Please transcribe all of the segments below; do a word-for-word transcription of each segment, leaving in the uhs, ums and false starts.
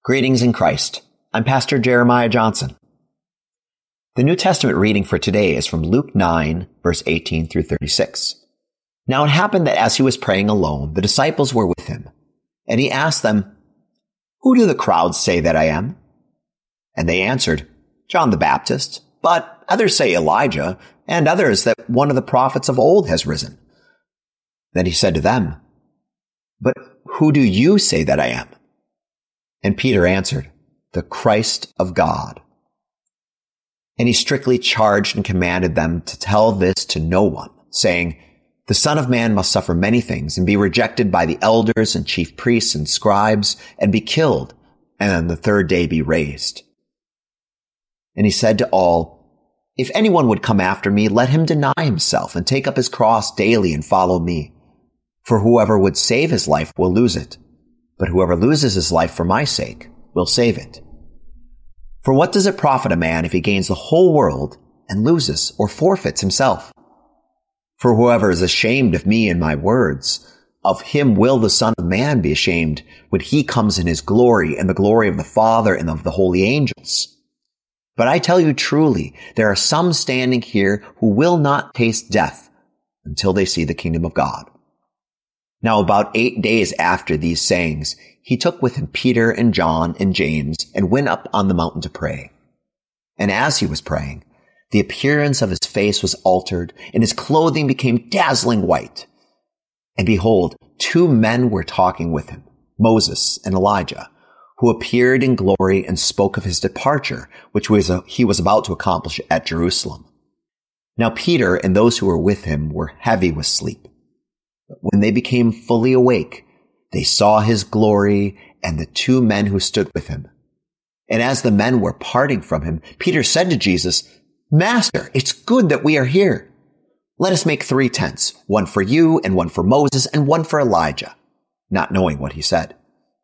Greetings in Christ. I'm Pastor Jeremiah Johnson. The New Testament reading for today is from Luke nine, verse eighteen through thirty-six. Now it happened that as he was praying alone, the disciples were with him, and he asked them, "Who do the crowds say that I am?" And they answered, "John the Baptist, but others say Elijah, and others that one of the prophets of old has risen." Then he said to them, "But who do you say that I am?" And Peter answered, "The Christ of God." And he strictly charged and commanded them to tell this to no one, saying, "The Son of Man must suffer many things and be rejected by the elders and chief priests and scribes and be killed, and on the third day be raised." And he said to all, "If anyone would come after me, let him deny himself and take up his cross daily and follow me. For whoever would save his life will lose it, but whoever loses his life for my sake will save it. For what does it profit a man if he gains the whole world and loses or forfeits himself? For whoever is ashamed of me and my words, of him will the Son of Man be ashamed when he comes in his glory and the glory of the Father and of the holy angels. But I tell you truly, there are some standing here who will not taste death until they see the kingdom of God." Now about eight days after these sayings, he took with him Peter and John and James and went up on the mountain to pray. And as he was praying, the appearance of his face was altered, and his clothing became dazzling white. And behold, two men were talking with him, Moses and Elijah, who appeared in glory and spoke of his departure, which was a, he was about to accomplish at Jerusalem. Now Peter and those who were with him were heavy with sleep. But when they became fully awake, they saw his glory and the two men who stood with him. And as the men were parting from him, Peter said to Jesus, "Master, it's good that we are here. Let us make three tents, one for you and one for Moses and one for Elijah," not knowing what he said.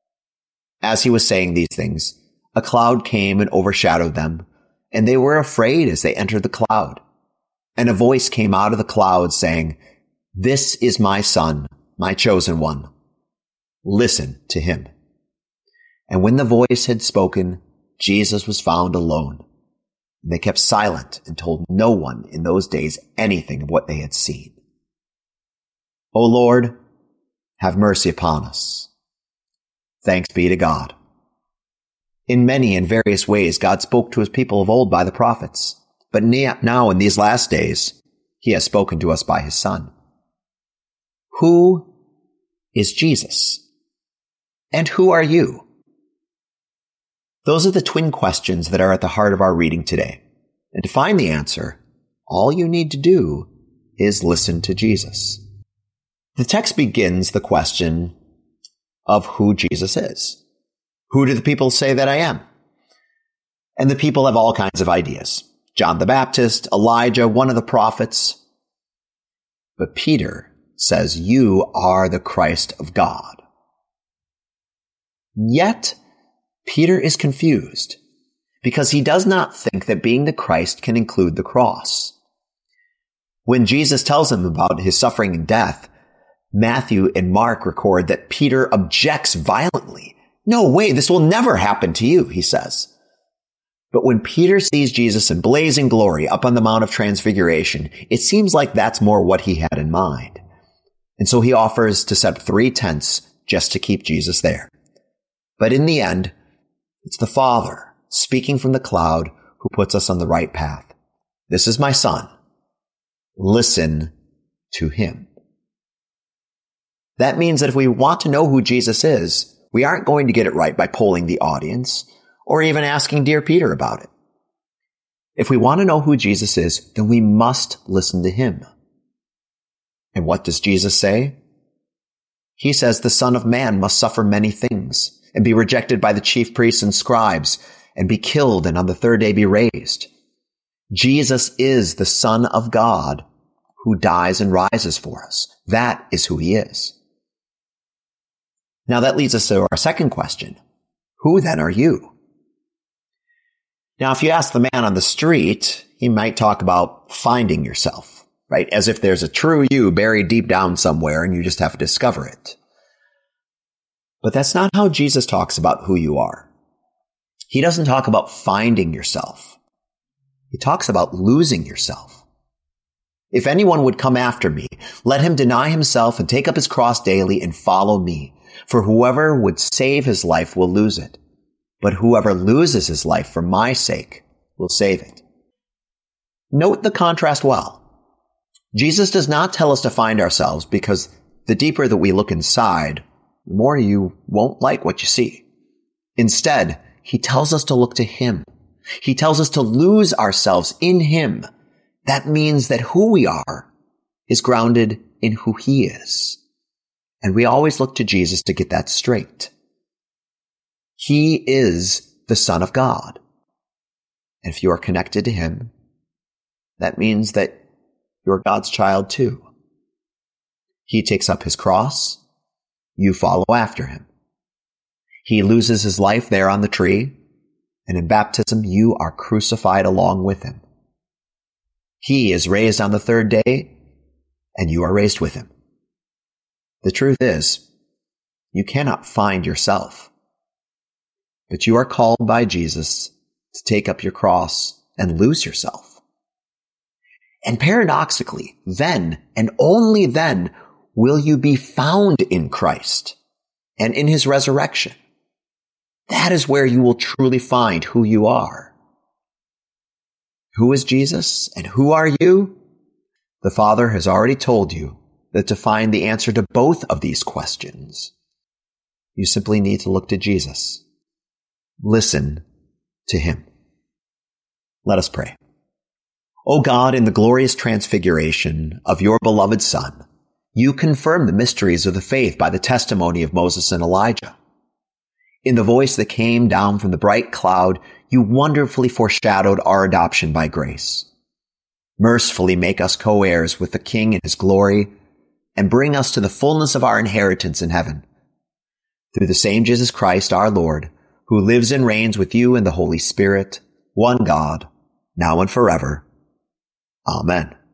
As he was saying these things, a cloud came and overshadowed them, and they were afraid as they entered the cloud. And a voice came out of the cloud saying, "This is my Son, my chosen one. Listen to him." And when the voice had spoken, Jesus was found alone. And they kept silent and told no one in those days anything of what they had seen. O Lord, have mercy upon us. Thanks be to God. In many and various ways, God spoke to his people of old by the prophets. But now in these last days, he has spoken to us by his Son. Who is Jesus? And who are you? Those are the twin questions that are at the heart of our reading today. And to find the answer, all you need to do is listen to Jesus. The text begins the question of who Jesus is. Who do the people say that I am? And the people have all kinds of ideas. John the Baptist, Elijah, one of the prophets. But Peter says, "You are the Christ of God." Yet, Peter is confused because he does not think that being the Christ can include the cross. When Jesus tells him about his suffering and death, Matthew and Mark record that Peter objects violently. "No way, this will never happen to you," he says. But when Peter sees Jesus in blazing glory up on the Mount of Transfiguration, it seems like that's more what he had in mind. And so he offers to set three tents just to keep Jesus there. But in the end, it's the Father speaking from the cloud who puts us on the right path. "This is my Son. Listen to him." That means that if we want to know who Jesus is, we aren't going to get it right by polling the audience or even asking Dear Peter about it. If we want to know who Jesus is, then we must listen to him. And what does Jesus say? He says the Son of Man must suffer many things and be rejected by the chief priests and scribes and be killed and on the third day be raised. Jesus is the Son of God who dies and rises for us. That is who he is. Now that leads us to our second question. Who then are you? Now, if you ask the man on the street, he might talk about finding yourself, right? As if there's a true you buried deep down somewhere and you just have to discover it. But that's not how Jesus talks about who you are. He doesn't talk about finding yourself. He talks about losing yourself. If anyone would come after me, let him deny himself and take up his cross daily and follow me. For whoever would save his life will lose it. But whoever loses his life for my sake will save it. Note the contrast well. Jesus does not tell us to find ourselves because the deeper that we look inside, the more you won't like what you see. Instead, he tells us to look to him. He tells us to lose ourselves in him. That means that who we are is grounded in who he is. And we always look to Jesus to get that straight. He is the Son of God. And if you are connected to him, that means that you're God's child too. He takes up his cross. You follow after him. He loses his life there on the tree. And in baptism, you are crucified along with him. He is raised on the third day, and you are raised with him. The truth is, you cannot find yourself, but you are called by Jesus to take up your cross and lose yourself. And paradoxically, then and only then will you be found in Christ and in his resurrection. That is where you will truly find who you are. Who is Jesus and who are you? The Father has already told you that to find the answer to both of these questions, you simply need to look to Jesus. Listen to him. Let us pray. O God, in the glorious transfiguration of your beloved Son, you confirm the mysteries of the faith by the testimony of Moses and Elijah. In the voice that came down from the bright cloud, you wonderfully foreshadowed our adoption by grace. Mercifully make us co-heirs with the King in his glory, and bring us to the fullness of our inheritance in heaven. Through the same Jesus Christ, our Lord, who lives and reigns with you in the Holy Spirit, one God, now and forever. Amen.